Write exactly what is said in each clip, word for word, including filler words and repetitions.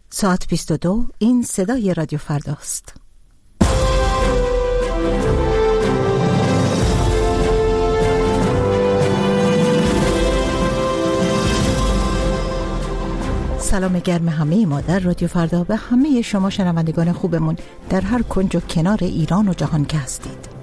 ساعت بیست و دو، این صدای رادیو فرداست. سلام گرم همه ما در رادیو فردا به همه شما شنوندگان خوبمون در هر کنج و کنار ایران و جهان که هستید.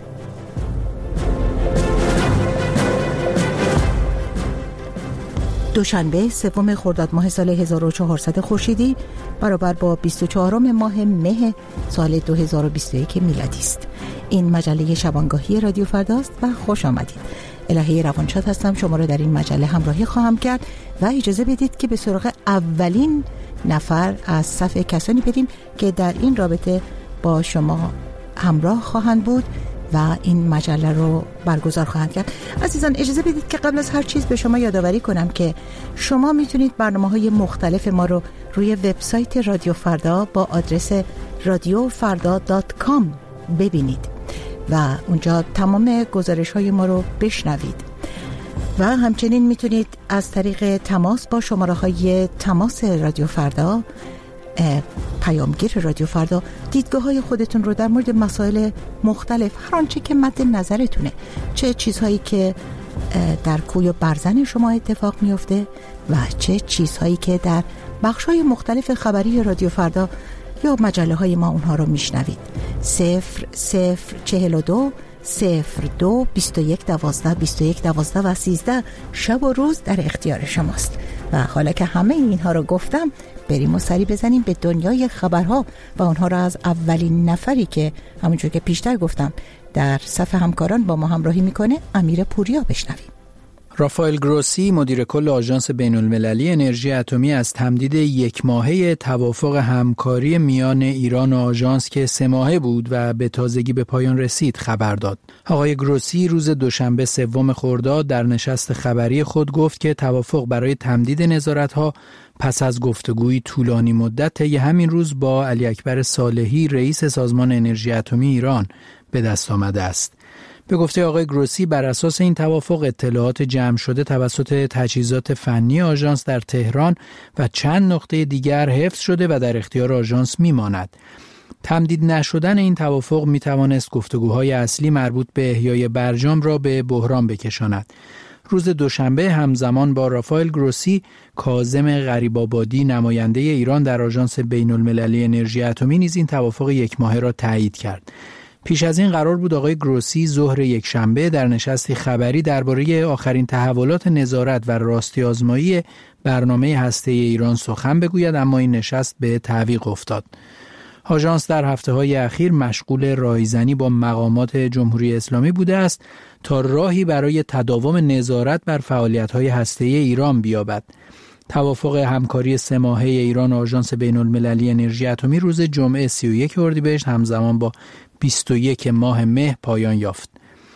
دوشنبه سوم خرداد ماه سال هزار و چهارصد خورشیدی برابر با بیست و چهارم ماه مه سال دو هزار و بیست و یک میلادی است. این مجله شبانگاهی رادیو فرداست و خوش آمدید. الهی روانشاد هستم، شما را در این مجله همراهی خواهم کرد و اجازه بدید که به سراغ اولین نفر از صف کسانی بریم که در این رابطه با شما همراه خواهند بود و این مجله رو برگزار خواهند کرد. عزیزان اجازه بدید که قبل از هر چیز به شما یادآوری کنم که شما میتونید برنامه‌های مختلف ما رو روی وبسایت رادیو فردا با آدرس رادیو فردا دات کام ببینید و اونجا تمام گزارش‌های ما رو بشنوید و همچنین میتونید از طریق تماس با شماره‌های تماس رادیو فردا، پیامگیر رادیو فردا، دیدگاه‌های خودتون رو در مورد مسائل مختلف، هر آنچه که مد نظرتونه، چه چیزهایی که در کوی و برزن شما اتفاق میفته و چه چیزهایی که در بخش‌های مختلف خبری رادیو فردا یا مجله های ما اونها رو میشنوید. صفر صفر چهل و دو صفر دو بیست و یک دوازده بیست و یک دوازده و سیزده شب و روز در اختیار شماست. و حالا که همه اینها رو گفتم، بریم و سری بزنیم به دنیای خبرها و اونها رو از اولین نفری که همونجور که پیشتر گفتم در صف همکاران با ما همراهی میکنه، امیر پوریا، بشنویم. رافائل گروسی، مدیر کل آژانس بین‌المللی انرژی اتمی، از تمدید یک ماهه توافق همکاری میان ایران و آژانس که سه ماهه بود و به تازگی به پایان رسید خبر داد. آقای گروسی روز دوشنبه سوم خرداد در نشست خبری خود گفت که توافق برای تمدید نظارت‌ها پس از گفتگوی طولانی مدت طی همین روز با علی اکبر صالحی، رئیس سازمان انرژی اتمی ایران، به دست آمده است. به گفته آقای گروسی، بر اساس این توافق اطلاعات جمع شده توسط تجهیزات فنی آژانس در تهران و چند نقطه دیگر حفظ شده و در اختیار آژانس میماند. تمدید نشدن این توافق می توانست گفتگوهای اصلی مربوط به احیای برجام را به بحران بکشاند. روز دوشنبه همزمان با رافائل گروسی، کاظم غریب‌آبادی، نماینده ایران در آژانس بین‌المللی انرژی اتمی، نیز این توافق یک ماهه را تایید کرد. پیش از این قرار بود آقای گروسی ظهر یک شنبه در نشستی خبری درباره آخرین تحولات نظارت و راستی آزمایی برنامه هسته‌ای ایران سخن بگوید، اما این نشست به تعویق افتاد. آژانس در هفته‌های اخیر مشغول راهیزنی با مقامات جمهوری اسلامی بوده است تا راهی برای تداوم نظارت بر فعالیت‌های هسته‌ای ایران بیابد. توافق همکاری سه ماهه ایران و آژانس بین‌المللی انرژی اتمی روز جمعه سی و یک اردیبهشت همزمان با بیست و یک ماه مه پایان یافت.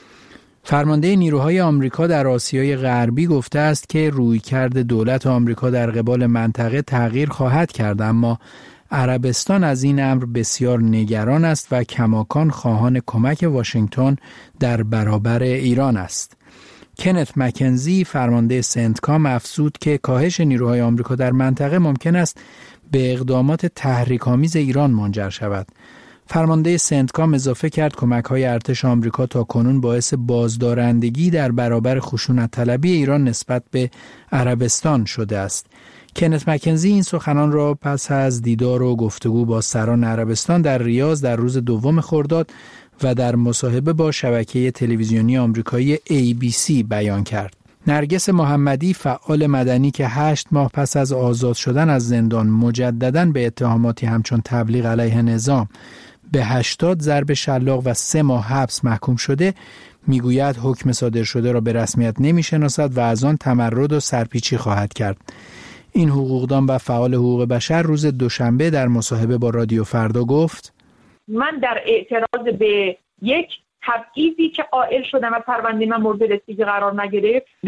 فرمانده نیروهای آمریکا در آسیای غربی گفته است که رویکرد دولت آمریکا در قبال منطقه تغییر خواهد کرد، اما عربستان از این امر بسیار نگران است و کماکان خواهان کمک واشنگتن در برابر ایران است. کنت مکنزی، فرمانده سنتکام، افزود که کاهش نیروهای آمریکا در منطقه ممکن است به اقدامات تحریک‌آمیز ایران منجر شود. فرمانده سنتکام اضافه کرد کمک‌های ارتش آمریکا تا کنون باعث بازدارندگی در برابر خشونت طلبی ایران نسبت به عربستان شده است. کنت مکنزی این سخنان را پس از دیدار و گفتگو با سران عربستان در ریاض در روز دوم خرداد و در مصاحبه با شبکه تلویزیونی آمریکایی ای بی سی بیان کرد. نرگس محمدی، فعال مدنی که هشت ماه پس از آزاد شدن از زندان مجدداً به اتهاماتی همچون تبلیغ علیه نظام به هشتاد ضرب شلاق و سه ماه حبس محکوم شده، میگوید حکم صادر شده را به رسمیت نمیشناسد و از آن تمرد و سرپیچی خواهد کرد. این حقوقدان و فعال حقوق بشر روز دوشنبه در مصاحبه با رادیو فردا گفت: من در اعتراض به یک تبعیضی که قائل شدم و پرونده من مورد رسیدگی قرار نگرفت، دو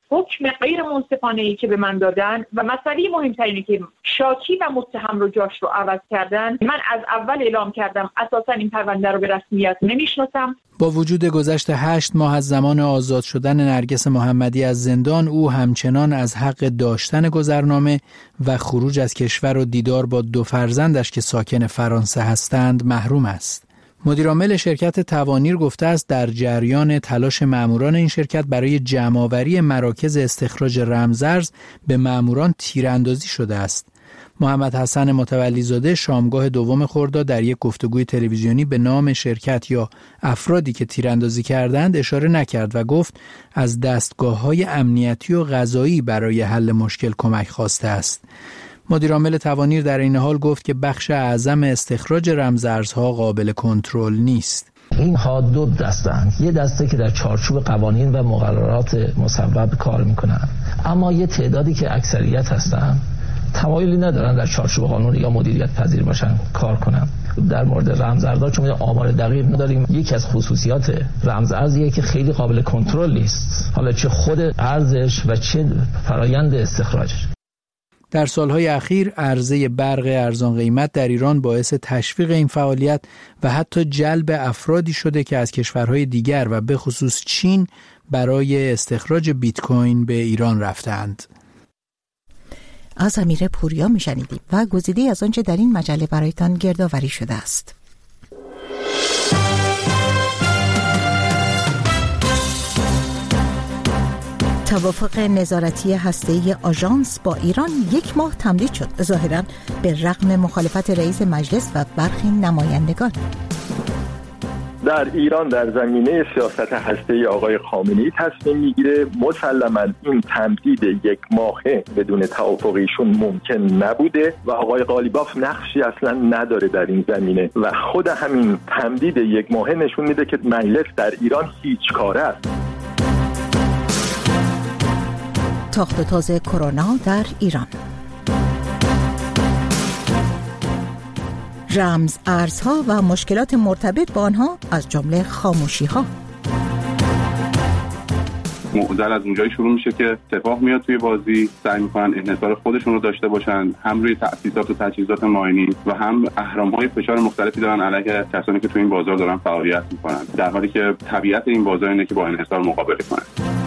حکم غیر منصفانه‌ای که به من دادن و مسئله مهمترینی که شاکی و متهم رو جاش رو عوض کردن. من از اول اعلام کردم اساسا این پرونده رو به رسمیت نمیشناسم. با وجود گذشت هشت ماه از زمان آزاد شدن نرگس محمدی از زندان، او همچنان از حق داشتن گذرنامه و خروج از کشور و دیدار با دو فرزندش که ساکن فرانسه هستند محروم است. مدیرعامل شرکت توانیر گفته است در جریان تلاش ماموران این شرکت برای جمع‌آوری مراکز استخراج رمزارز به ماموران تیراندازی شده است. محمد حسن متولی‌زاده شامگاه دوم خرداد در یک گفتگوی تلویزیونی به نام شرکت یا افرادی که تیراندازی کردند اشاره نکرد و گفت از دستگاه‌های امنیتی و قضایی برای حل مشکل کمک خواسته است. مدیرعامل توانیر در این حال گفت که بخش اعظم استخراج رمزارزها قابل کنترل نیست. اینها دو دستند، یه دسته که در چارچوب قوانین و مقررات مصوب کار میکنن، اما یه تعدادی که اکثریت هستن تمایلی ندارن در چارچوب قانون یا مدیریت پذیر باشن کار کنن. در مورد رمزارزها چون آمار دقیق نداریم، یکی از خصوصیات رمزارزیه که خیلی قابل کنترل نیست، حالا چه خود ارزش و چه فرایند استخراجش. در سالهای اخیر عرضه برق ارزان قیمت در ایران باعث تشویق این فعالیت و حتی جلب افرادی شده که از کشورهای دیگر و به خصوص چین برای استخراج بیت کوین به ایران رفتند. از امیر پوریا میشنیدیم و گزیده‌ای از آنچه در این مجله برایتان گردآوری شده است. توافق نظارتی هسته‌ای آژانس با ایران یک ماه تمدید شد، ظاهراً به رغم مخالفت رئیس مجلس و برخی نمایندگان. در ایران در زمینه سیاست هسته‌ای آقای خامنه‌ای تصمیم میگیره. مسلماً این تمدید یک ماهه بدون توافق ایشون ممکن نبوده و آقای قالیباف نقشی اصلا نداره در این زمینه و خود همین تمدید یک ماهه نشون میده که مجلس در ایران هیچ کاره است. تاخت و تاز کرونا در ایران. رمز ارزها و مشکلات مرتبط با آنها از جمله خاموشی ها. معضل از اونجایی شروع میشه که سپاه میاد توی بازی، سعی میکنن انحصار خودشون رو داشته باشن، هم روی تأسیسات و تجهیزات ماینی و هم اهرام‌های فشار مختلفی دارن علیه کسانی که توی این بازار دارن فعالیت میکنن، در حالی که طبیعت این بازار اینه که با انحصار مقابله کنن.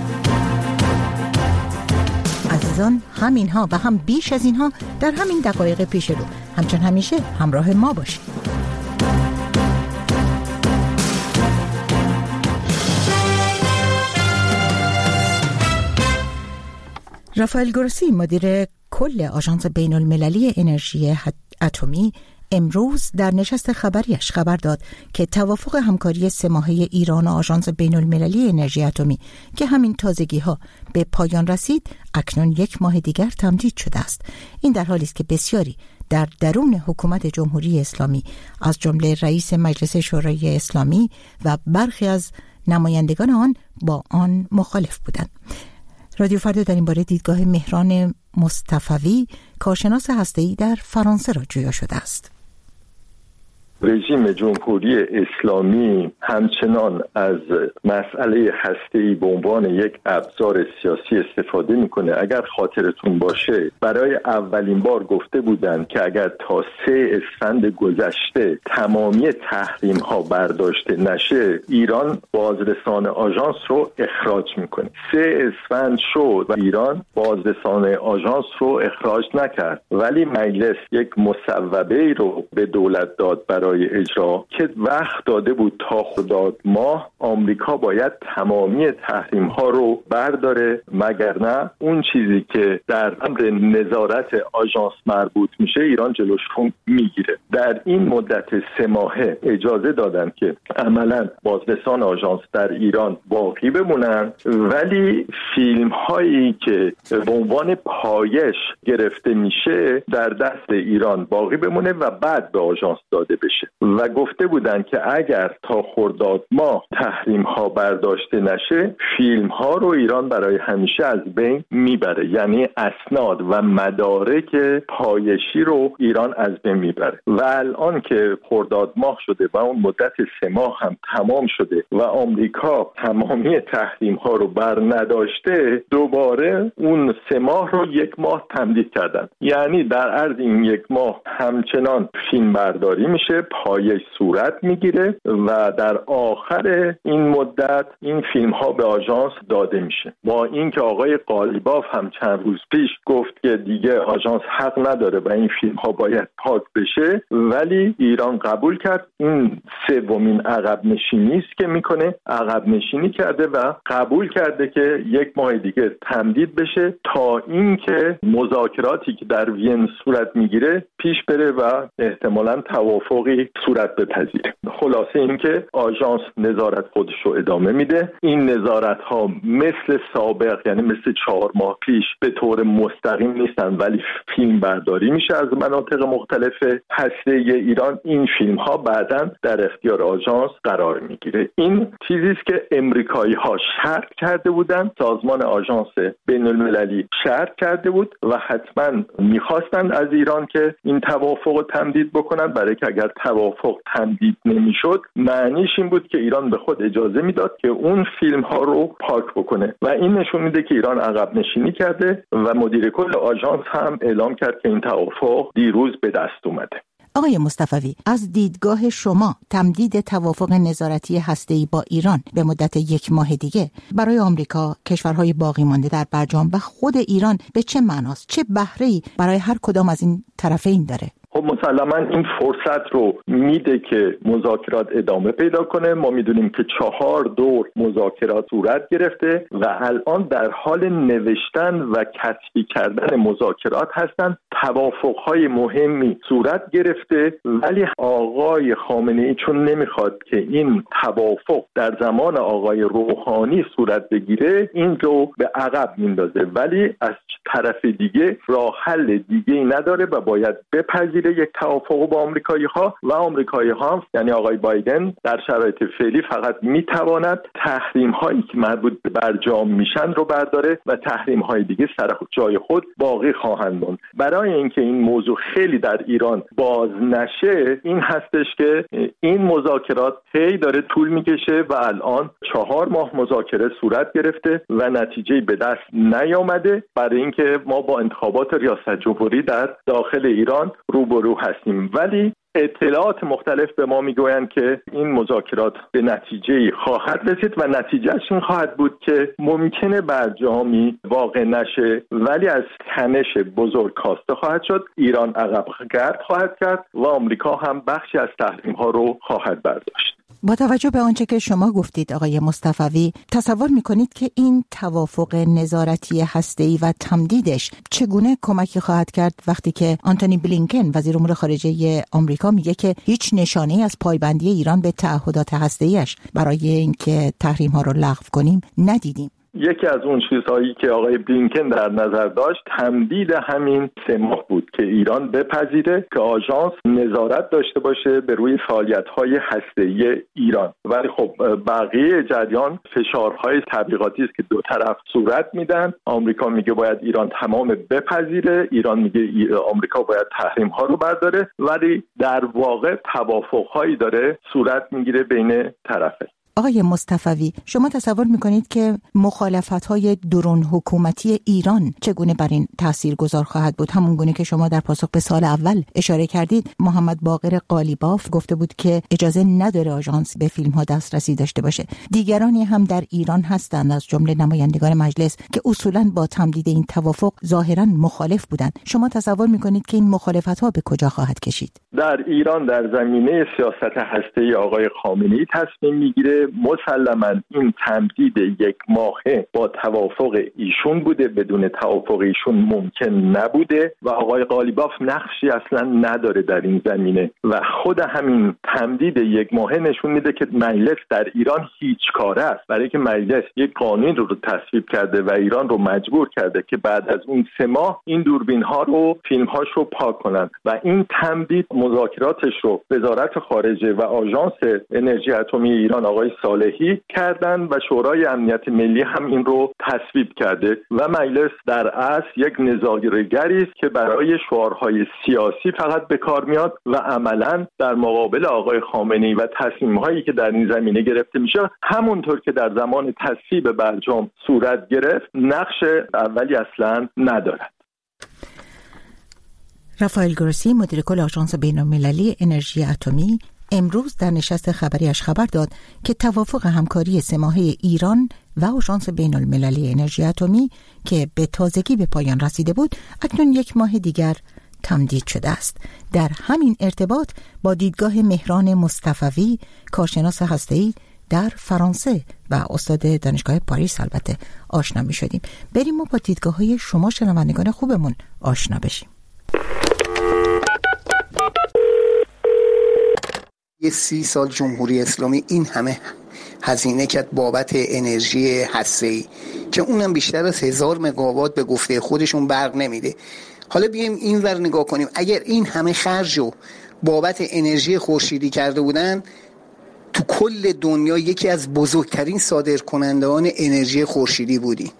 عزیزان، همین ها و هم بیش از اینها در همین دقایق پیش رو. همچون همیشه همراه ما باشید. رافائل گروسی مدیر کل آژانس بین المللی انرژی اتمی امروز در نشست خبریش خبر داد که توافق همکاری سه ماهه ایران و آژانس بین المللی انرژی اتمی که همین تازگی ها به پایان رسید اکنون یک ماه دیگر تمدید شده است. این در حالی است که بسیاری در درون حکومت جمهوری اسلامی از جمله رئیس مجلس شورای اسلامی و برخی از نمایندگان آن با آن مخالف بودند. رادیو فردا در این باره دیدگاه مهران مصطفوی کارشناس هسته‌ای در فرانسه را جویا شده است. رژیم جمهوری اسلامی همچنان از مسئله هسته‌ای به عنوان یک ابزار سیاسی استفاده میکنه. اگر خاطرتون باشه برای اولین بار گفته بودند که اگر تا سه اسفند گذشته تمامی تحریم ها برداشته نشه ایران بازرسان آژانس رو اخراج میکنه. سه اسفند شد و ایران بازرسان آژانس رو اخراج نکرد، ولی مجلس یک مصوبه رو به دولت داد برای اجرا که وقت داده بود تا خرداد ماه آمریکا باید تمامی تحریم ها رو برداره، مگر نه اون چیزی که در امر نظارت آژانس مربوط میشه ایران جلوش رو میگیره. در این مدت سه ماهه اجازه دادن که عملا بازرسان آژانس در ایران باقی بمونن، ولی فیلم هایی که به عنوان پایش گرفته میشه در دست ایران باقی بمونه و بعد به آژانس داده بشه. میشه و گفته بودن که اگر تا خرداد ماه تحریم ها برداشته نشه فیلم ها رو ایران برای همیشه از بین میبره، یعنی اسناد و مدارک پایشی رو ایران از بین میبره. و الان که خرداد ماه شده و اون مدت سه ماه هم تمام شده و آمریکا تمامی تحریم ها رو بر نداشته، دوباره اون سه ماه رو یک ماه تمدید کردن. یعنی در عرض این یک ماه همچنان فیلم برداری میشه، پایش صورت میگیره و در آخر این مدت این فیلم ها به آژانس داده میشه. با اینکه آقای قالیباف هم چند روز پیش گفت که دیگه آژانس حق نداره و این فیلم ها باید پاک بشه، ولی ایران قبول کرد. این سومین عقب نشینی است که میکنه، عقب نشینی کرده و قبول کرده که یک ماه دیگه تمدید بشه تا اینکه مذاکراتی که در وین صورت میگیره پیش بره و احتمالاً توافقی صورت بپذیره. خلاصه این که آژانس نظارت خودش رو ادامه میده. این نظارت ها مثل سابق، یعنی مثل چهار ماه پیش به طور مستقیم نیستن، ولی فیلم برداری میشه از مناطق مختلف هسته ایران. این فیلم ها بعداً در اختیار آژانس قرار میگیره. این چیزی است که امریکایی ها شرط کرده بودن، سازمان آژانس بین المللی شرط کرده بود و حتما میخواستن از ایران که این توافق رو تمدید بکنن، برای که اگر توافق تمدید نمیشد معنیش این بود که ایران به خود اجازه میداد که اون فیلم ها رو پاک بکنه و این نشون میده که ایران عقب نشینی کرده و مدیر کل آژانس هم اعلام کرد که این توافق دیروز به دست اومده. آقای مصطفوی، از دیدگاه شما تمدید توافق نظارتی هسته‌ای با ایران به مدت یک ماه دیگه برای آمریکا، کشورهای باقی مانده در برجام و خود ایران به چه معناست؟ چه بهره‌ای برای هر کدام از این طرفین داره؟ خب مسلما این فرصت رو میده که مذاکرات ادامه پیدا کنه. ما میدونیم که چهار دور مذاکرات صورت گرفته و الان در حال نوشتن و کتبی کردن مذاکرات هستن. توافقهای مهمی صورت گرفته، ولی آقای خامنه‌ای چون نمیخواد که این توافق در زمان آقای روحانی صورت بگیره، این رو به عقب میندازه، ولی از طرف دیگه راه حل دیگه‌ای نداره و باید بپذیره یک توافق با آمریکایی ها و آمریکایی ها، یعنی آقای بایدن، در شرایط فعلی فقط میتواند تحریم هایی که مربوط به برجام میشن رو برداره و تحریم های دیگه سر جای خود باقی خواهند موند. برای اینکه این موضوع خیلی در ایران باز نشه، این هستش که این مذاکرات هی داره طول میکشه و الان چهار ماه مذاکره صورت گرفته و نتیجه به دست نیامده، برای اینکه ما با انتخابات ریاست جمهوری در داخل ایران روبرو هستیم. ولی اطلاعات مختلف به ما میگویند که این مذاکرات به نتیجه خواهد رسید و نتیجهش این خواهد بود که ممکنه برجامی واقع نشه، ولی از تنش بزرگ کاسته خواهد شد. ایران عقب گرد خواهد کرد و آمریکا هم بخشی از تحریم ها رو خواهد برداشت. با توجه به آنچه که شما گفتید آقای مصطفوی، تصور میکنید که این توافق نظارتی هسته‌ای و تمدیدش چگونه کمکی خواهد کرد وقتی که آنتونی بلینکن وزیر امور خارجه آمریکا میگه که هیچ نشانه‌ای از پایبندی ایران به تعهدات هسته‌ایش برای اینکه تحریم ها رو لغو کنیم ندیدیم؟ یکی از اون چیزهایی که آقای بلینکن در نظر داشت تمدید همین سه ماه بود که ایران بپذیره که آژانس نظارت داشته باشه به روی فعالیت‌های هسته‌ای ایران. ولی خب بقیه جریان فشارهای تبلیغاتی است که دو طرف صورت میدن. آمریکا میگه باید ایران تمام بپذیره، ایران میگه آمریکا باید تحریم‌ها رو برداره، ولی در واقع توافق‌هایی داره صورت میگیره بین طرفین. آقای مصطفوی، شما تصور میکنید که مخالفت‌های درون حکومتی ایران چگونه بر این تاثیرگذار خواهد بود؟ همون گونه که شما در پاسخ به سال اول اشاره کردید، محمد باقر قالیباف گفته بود که اجازه نداره آژانس به فیلم‌ها دسترسی داشته باشه. دیگرانی هم در ایران هستند از جمله نمایندگان مجلس که اصولاً با تمدید این توافق ظاهراً مخالف بودند. شما تصور میکنید که این مخالفت‌ها به کجا خواهد کشید؟ در ایران در زمینه سیاست هسته‌ای آقای خامنه‌ای تصمیم میگیره بوده. مسلماً این تمدید یک ماهه با توافق ایشون بوده، بدون توافق ایشون ممکن نبوده و آقای قالیباف نقشی اصلا نداره در این زمینه و خود همین تمدید یک ماهه نشون میده که مجلس در ایران هیچ کاره است، برای که مجلس یک قانون رو تصویب کرده و ایران رو مجبور کرده که بعد از اون سه ماه این دوربین ها رو فیلم هاش رو پاک کنن و این تمدید مذاکراتش رو وزارت خارجه و آژانس انرژی اتمی ایران آقای صالحی کردن و شورای امنیت ملی هم این رو تصویب کرده و مجلس در اصل یک نظاره‌گری است که برای شعارهای سیاسی فقط به کار میاد و عملاً در مقابل آقای خامنه‌ای و تصمیم‌هایی که در این زمینه گرفته میشه همونطور که در زمان تصویب برجام صورت گرفت نقش اولی اصلاً ندارد. رافائل گروسی مدیر کل آژانس بین‌المللی انرژی اتمی امروز در نشست خبریش خبر داد که توافق همکاری سه ماهه ایران و آژانس بین‌المللی انرژی اتمی که به تازگی به پایان رسیده بود اکنون یک ماه دیگر تمدید شده است. در همین ارتباط با دیدگاه مهران مصطفوی کارشناس هسته‌ای در فرانسه و استاد دانشگاه پاریس البته آشنا می شدیم. بریم ما با دیدگاه‌های شما شنوندگان خوبمون آشنا بشیم. یه سی سال جمهوری اسلامی این همه هزینه کرد بابت انرژی هسته‌ای که اونم بیشتر از هزار مگاوات به گفته خودشون برق نمیده. حالا بیایم این ور نگاه کنیم، اگر این همه خرج رو بابت انرژی خورشیدی کرده بودن، تو کل دنیا یکی از بزرگترین صادرکنندگان انرژی خورشیدی بودیم.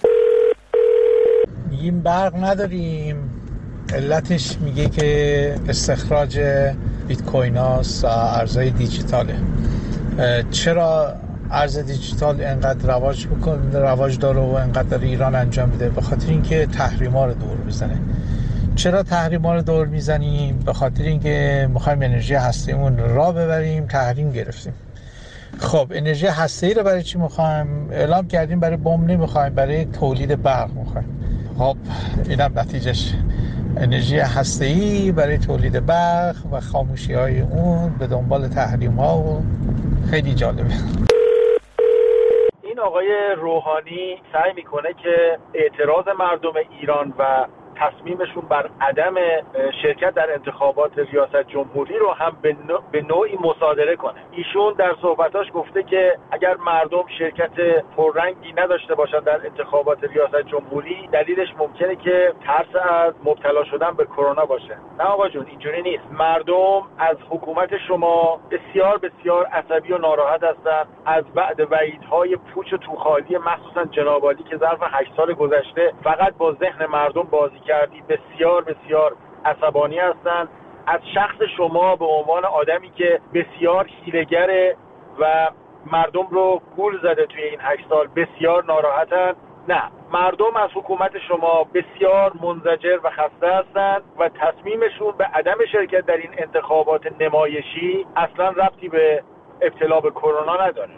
میگیم برق نداریم، علتش میگه که استخراج بیت کوین هاست، ارزهای دیجیتاله. چرا ارز دیجیتال انقدر رواج بکنه، رواج داره و انقدر داره ایران انجام میده؟ به خاطر اینکه تحریما رو دور میزنه. چرا تحریما رو دور میزنیم؟ به خاطر اینکه میخوایم انرژی هسته‌ایمون راه ببریم، تحریم گرفتیم. خب انرژی هسته‌ای رو برای چی میخوایم؟ اعلام کردیم برای بمب نمیخوایم، برای تولید برق میخوایم. خب اینم نتیجهش انرژی هسته‌ای برای تولید برق و خاموشی‌های اون به دنبال تحریم‌ها و خیلی جالبه. این آقای روحانی سعی میکنه که اعتراض مردم ایران و تصمیمشون بر عدم شرکت در انتخابات ریاست جمهوری رو هم به نوعی مصادره کنه. ایشون در صحبتاش گفته که اگر مردم شرکت پررنگی نداشته باشن در انتخابات ریاست جمهوری، دلیلش ممکنه که ترس از مبتلا شدن به کرونا باشه. نه آقا جون، اینجوری نیست. مردم از حکومت شما بسیار بسیار عصبی و ناراحت هستن. از بعد وعیدهای پوچ و توخالی مخصوصا جناب عالی که ظرف هشت سال گذشته فقط با ذهن مردم بازی کردی، بسیار بسیار عصبانی هستند. از شخص شما به عنوان آدمی که بسیار حیله‌گره و مردم رو گول زده توی این هشت سال بسیار ناراحتن. نه، مردم از حکومت شما بسیار منزجر و خسته هستند و تصمیمشون به عدم شرکت در این انتخابات نمایشی اصلا ربطی به ابتلا به کرونا نداره.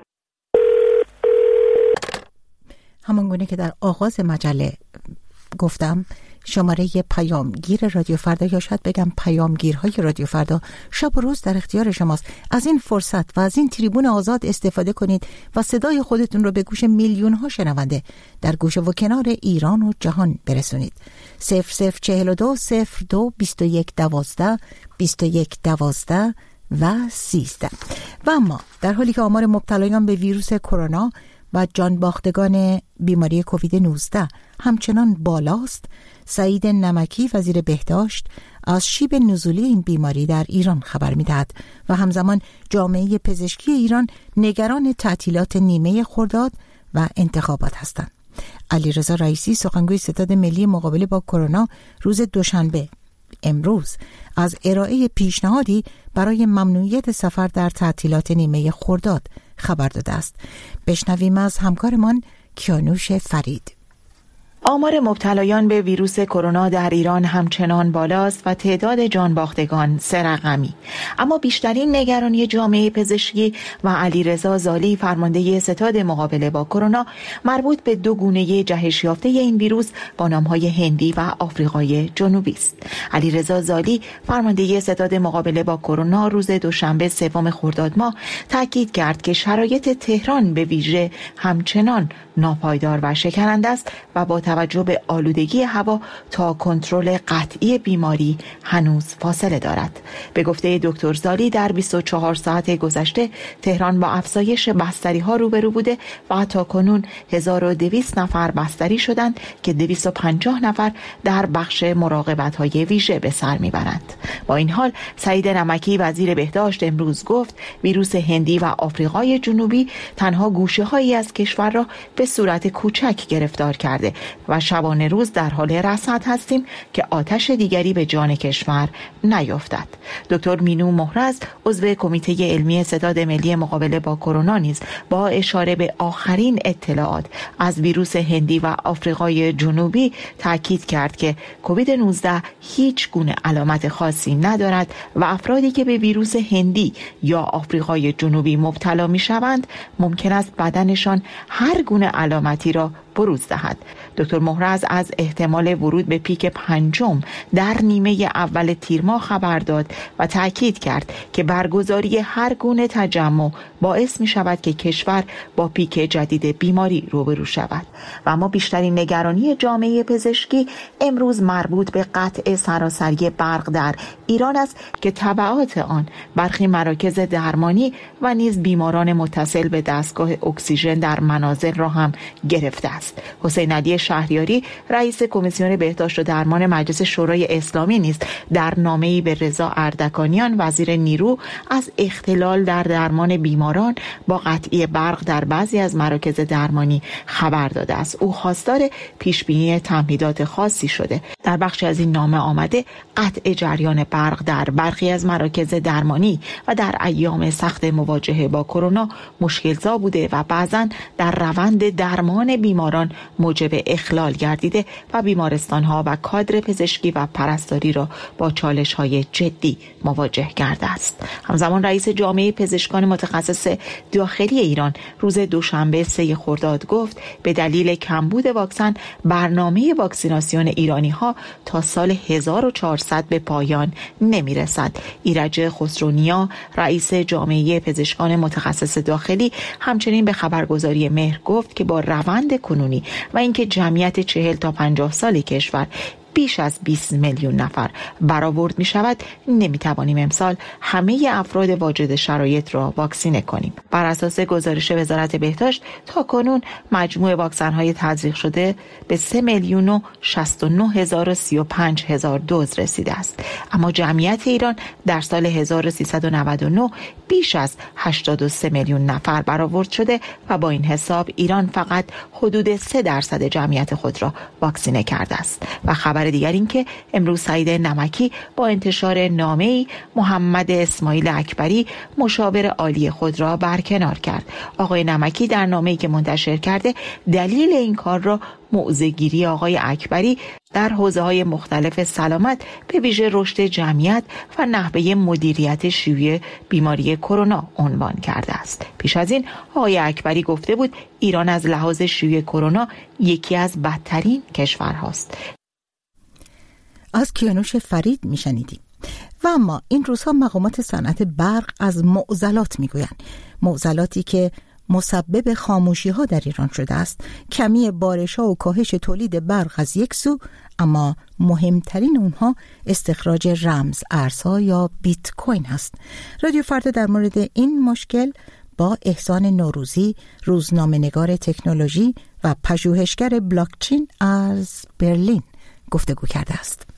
همانگونه که در آغاز مجله گفتم، شماره پیامگیر رادیو فردا یا شاید بگم پیامگیرهای رادیو فردا شب و روز در اختیار شماست. از این فرصت و از این تریبون آزاد استفاده کنید و صدای خودتون رو به گوش میلیون ها شنونده در گوشه و کنار ایران و جهان برسونید. صفر صفر چهل و دو صفر دو بیست و یک دوازده بیست و یک دوازده و سیزده. و اما در حالی که آمار مبتلایان به ویروس کرونا و جان باختگان بیماری کووید نوزده همچنان بالاست، سعید نمکی وزیر بهداشت از شیب نزولی این بیماری در ایران خبر می‌دهد و همزمان جامعه پزشکی ایران نگران تعطیلات نیمه خرداد و انتخابات هستند. علیرضا رئیسی سخنگوی ستاد ملی مقابله با کرونا روز دوشنبه امروز از ارائه پیشنهادی برای ممنوعیت سفر در تعطیلات نیمه خرداد خبر داده است. بشنویم از همکارمان کیانوش فرید. آمار مبتلایان به ویروس کرونا در ایران همچنان بالاست و تعداد جانباختگان سه رقمی. اما بیشترین نگرانی جامعه پزشکی و علیرضا زالی فرمانده ستاد مقابله با کرونا مربوط به دو گونه جهش یافته این ویروس با نام‌های هندی و آفریقای جنوبی است. علیرضا زالی فرمانده ستاد مقابله با کرونا روز دوشنبه سوم خرداد ماه تاکید کرد که شرایط تهران به ویژه همچنان ناپایدار و شکننده است و با توجه به آلودگی هوا تا کنترل قطعی بیماری هنوز فاصله دارد. به گفته دکتر زالی در بیست و چهار ساعت گذشته تهران با افزایش بستری ها روبرو بوده و تا کنون هزار و دویست نفر بستری شدند که دویست و پنجاه نفر در بخش مراقبت های ویژه به سر میبرند. با این حال سعید نمکی وزیر بهداشت امروز گفت ویروس هندی و آفریقای جنوبی تنها گوشه هایی از کشور را به صورت کوچک گرفتار کرده و شبانه روز در حال رصد هستیم که آتش دیگری به جان کشور نیفتد. دکتر مینو مهرز عضو کمیته علمی ستاد ملی مقابله با کرونا نیز با اشاره به آخرین اطلاعات از ویروس هندی و آفریقای جنوبی تاکید کرد که کووید نوزده هیچ گونه علامت خاصی ندارد و افرادی که به ویروس هندی یا آفریقای جنوبی مبتلا می‌شوند ممکن است بدنشان هر گونه علامتی را بروز دهد. دکتر مهرز از احتمال ورود به پیک پنجم در نیمه اول تیر ماه خبر داد و تاکید کرد که برگزاری هر گونه تجمع باعث می شود که کشور با پیک جدید بیماری روبرو شود. و اما بیشترین نگرانی جامعه پزشکی امروز مربوط به قطع سراسری برق در ایران است که تبعات آن برخی مراکز درمانی و نیز بیماران متصل به دستگاه اکسیژن در منازل را هم گرفته است. حسین علی شهریاری رئیس کمیسیون بهداشت و درمان مجلس شورای اسلامی نیز در نامه‌ای به رضا اردکانیان وزیر نیرو از اختلال در درمان بیماران با قطعی برق در بعضی از مراکز درمانی خبر داده است. او خواستار پیشبینی تمهیدات خاصی شده. در بخشی از این نامه آمده قطع جریان برق در برخی از مراکز درمانی و در ایام سخت مواجهه با کرونا مشکل‌زا بوده و بعضاً در روند درمان بیماران موجب اخلال گردیده و بیمارستان‌ها و کادر پزشکی و پرستاری را با چالش‌های جدی مواجه کرده است. همزمان رئیس جامعه پزشکان متخصص داخلی ایران روز دوشنبه سوم خرداد گفت به دلیل کمبود واکسن برنامه واکسیناسیون ایرانی‌ها تا سال هزار و چهارصد به پایان نمی‌رسد. ایرج خسرونیا رئیس جامعه پزشکان متخصص داخلی همچنین به خبرگزاری مهر گفت که با روند کنونی و اینکه جمعیت چهل تا پنجاه سالی کشور بیش از بیست میلیون نفر برآورد می شود نمی توانیم امسال همه افراد واجد شرایط را واکسینه کنیم. بر اساس گزارش وزارت بهداشت تا کنون مجموع واکسن های تزریق شده به سه میلیون و شصت و نه هزار و سی و پنج هزار دوز رسیده است. اما جمعیت ایران در سال هزار و سیصد و نود و نه بیش از هشتاد و سه میلیون نفر برآورد شده و با این حساب ایران فقط حدود سه درصد جمعیت خود را واکسینه کرده است. و خبر دیگر این که امروز سعید نمکی با انتشار نامه‌ای محمد اسماعیل اکبری مشاور عالی خود را برکنار کرد. آقای نمکی در نامه‌ای که منتشر کرده دلیل این کار را موضع‌گیری آقای اکبری در حوزه‌های مختلف سلامت به ویژه رشد جمعیت و نحوه مدیریت شیوع بیماری کرونا عنوان کرده است. پیش از این آقای اکبری گفته بود ایران از لحاظ شیوع کرونا یکی از بدترین کشورهاست. از کیانوش فرید میشنیدیم. و اما این روزها مقامات صنعت برق از معضلات میگویند. معضلاتی که مسبب خاموشی ها در ایران شده است، کمی بارش ها و کاهش تولید برق از یک سو، اما مهمترین اونها استخراج رمز ارزها یا بیت کوین هست. رادیو فردا در مورد این مشکل با احسان نوروزی، روزنامه‌نگار تکنولوژی و پژوهشگر بلاکچین از برلین گفتگو کرده است.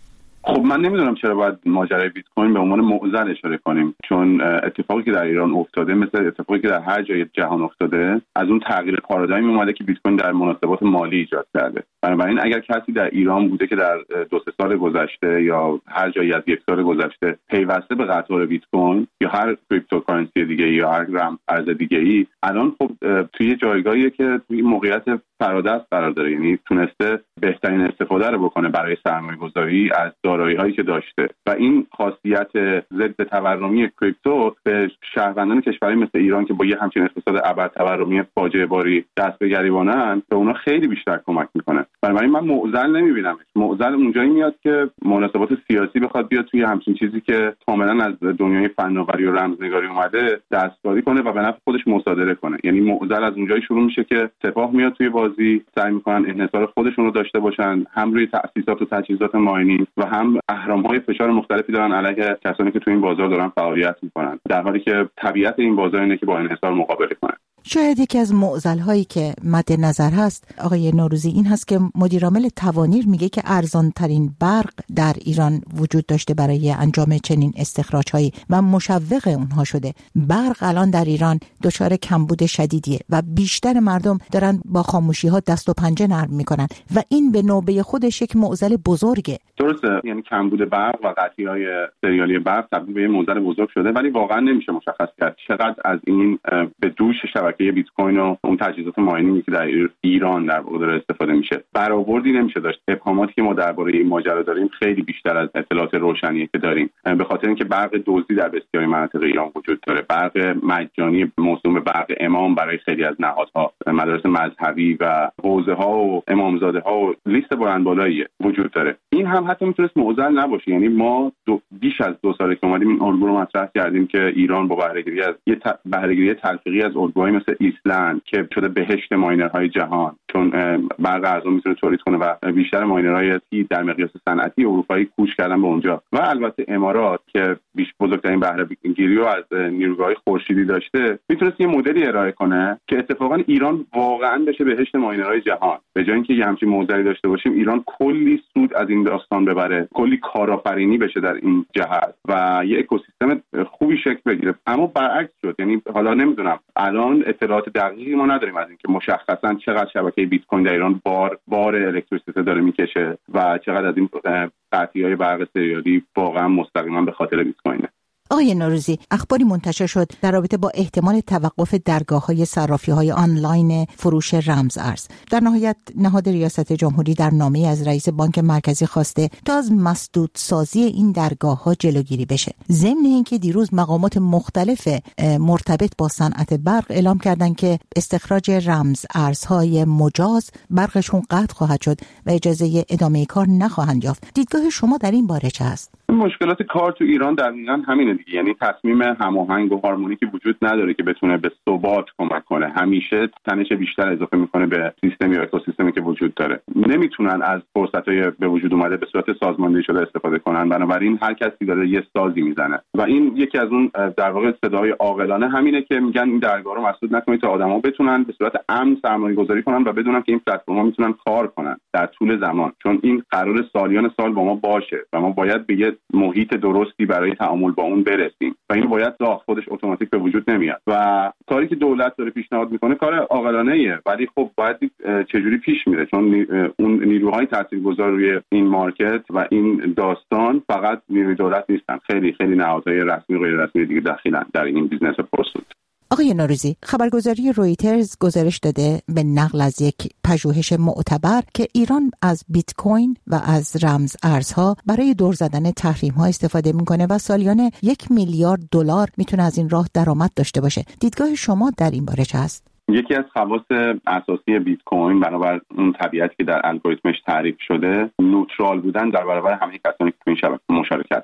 خب من نمیدونم چرا باید ماجرای بیت کوین به عنوان معضل اشاره کنیم، چون اتفاقی که در ایران افتاده مثل اتفاقی که در هر جای جهان افتاده، از اون تغییر پارادایم اومده که بیت کوین در مناسبات مالی ایجاد کرده. بنابراین اگر کسی در ایران بوده که در دو سه سال گذشته یا هر جایی از یک سال گذشته پیوسته به قطار بیت کوین یا هر کریپتوکارنسی دیگه یا هر رمز ارز دیگه‌ای، الان خب توی جایگاهیه که توی موقعیت فرادست قرار داره، یعنی تونسته بهترین استفاده رو بکنه برای سرمایه‌گذاری از دارایی‌هایی که داشته و این خاصیت ضد تورمی کریپتو به شهروندان کشوری مثل ایران که با یه همچین اقتصاد ابر تورمی فاجعه باری دست به گریبانن به اونا خیلی بیشتر کمک میکنه. بنابراین من معضل نمیبینمش. معضل اونجایی میاد که مناسبات سیاسی بخواد بیاد توی همچین چیزی که کاملا از دنیای فناوری و رمزنگاری اومده دستکاری کنه و به نفع خودش مصادره کنه. یعنی معضل از اونجایی شروع میشه که سپاه میاد توی بازی، سعی میکنن انحصار خودشون رو داشته باشن، هم روی تأسیسات و تجهیزات ماینینگ و هم اهرم‌های فشار مختلفی دارن علیه کسانی که توی این بازار دارن فعالیت میکنن، در حالی که طبیعت این بازار اینه که با انحصار مقابله کنه. شاید یکی از معضل‌هایی که مد نظر هست آقای نوروزی این هست که مدیرعامل توانیر میگه که ارزان ترین برق در ایران وجود داشته برای انجام چنین استخراج‌هایی و مشوق اونها شده. برق الان در ایران دچار کمبود شدیدیه و بیشتر مردم دارن با خاموشی‌ها دست و پنجه نرم میکنن و این به نوبه خودش یک معضل بزرگه. درسته، یعنی کمبود برق و قطعی‌های سریالی برق تبدیل به یه معضل بزرگ شده، ولی واقعا نمیشه مشخص کرد چقدر از این به دوش شبکه بیت کوین و اون تجهیزات ماینینگی که در ایران در واقع داره استفاده میشه برآوردی نمیشه داشت. ابهاماتی که ما درباره این ماجرا داریم خیلی بیشتر از اطلاعات روشنی که داریم، به خاطر اینکه برق دزدی در بسیاری مناطق ایران وجود داره. برق مجانی موسوم به برق امام برای خیلی از نهادها، مدارس مذهبی و حوزه‌ها و امامزاده‌ها و لیست بلند بالایی وجود داره. این هم حتی میتونست معضل نباشه. یعنی ما دو بیش از دو سال که اومدیم این الگو رو مطرح کردیم که ایران با بهره‌گیری از یه ت... بهره‌گیری تلفیقی از الگوهای مثل ایسلند که شده بهشت ماینرهای جهان، چون برق ارزان میتونه تولید کنه و بیشتر ماینرهای در مقیاس صنعتی اروپایی کوچ کردن به اونجا، و البته امارات که بیش بزرگترین بهره‌گیری رو از نیروهای خورشیدی داشته، میتونست یه مدلی ارائه کنه که اتفاقا ایران واقعا بشه بهشت ماینرهای جهان. به جای اینکه یه همچین موضوعی داشته باشیم، ایران کلی سود از این داستان ببره، کلی کارآفرینی بشه در این جهت و یه اکوسیستم خوبی شکل بگیره. اما برعکس شد. یعنی حالا نمیدونم، الان اطلاعات دقیقی ما نداریم از اینکه مشخصا چقدر شبکه بیت کوین در ایران بار بار الکتریسیته داره میکشه و چقدر از این قطعی‌های برق سریالی واقعا مستقیما به خاطر بیت کوینه. آقای نوروزی، اخباری منتشر شد در رابطه با احتمال توقف درگاه‌های صرافی‌های آنلاین فروش رمز ارز. در نهایت نهاد ریاست جمهوری در نامه‌ای از رئیس بانک مرکزی خواسته تا از مسدود سازی این درگاه‌ها جلوگیری بشه. ضمن اینکه دیروز مقامات مختلف مرتبط با صنعت برق اعلام کردند که استخراج رمز ارزهای مجاز برقشون قطع خواهد شد و اجازه ادامه کار نخواهند یافت. دیدگاه شما در این باره چه است؟ مشکلات کار تو ایران دقیقاً همینه دیگه. یعنی تصمیم هماهنگ و هارمونیکی وجود نداره که بتونه به ثبات کمک کنه. همیشه تنش بیشتر اضافه میکنه به سیستم یا اکوسیستمی که وجود داره. نمیتونن از فرصت‌های به وجود اومده به صورت سازماندهی شده استفاده کنن. بنابراین هر کسی داره یه سازی میزنه و این یکی از اون در واقع صداهای عاقلانه همینه که میگن این درگاه رو مسدود نکنید تا آدما بتونن به صورت امن سرمایه‌گذاری کنن و بدونن که این پلتفرم‌ها میتونن کار کنن در طول زمان، چون این قرار سالیان سال با ما باشه و ما باید به یه محیط درستی برای تعامل با اون برسیم و این باید ذات خودش اتوماتیک به وجود نمیاد. و کاری که دولت داره پیشنهاد میکنه کار عاقلانه‌ایه، ولی خب باید چجوری پیش میره، چون اون نیروهای تاثیرگذار روی این مارکت و این داستان فقط نیروی دولت نیستن، خیلی خیلی نهادهای رسمی و غیر رسمی دیگه دخیلن در این بیزنس پرسود. آقای نوروزی، خبرگزاری رویترز گزارش داده به نقل از یک پژوهش معتبر که ایران از بیت کوین و از رمز ارزها برای دور زدن تحریم ها استفاده میکنه و سالیانه یک میلیارد دلار میتونه از این راه درآمد داشته باشه. دیدگاه شما در این باره چه است؟ یکی از خواص اساسی بیت کوین بنابر اون طبیعتی که در الگوریتمش تعریف شده، نوترال بودن در برابر همه کسانی که تو این شبکه مشارکت میکنن.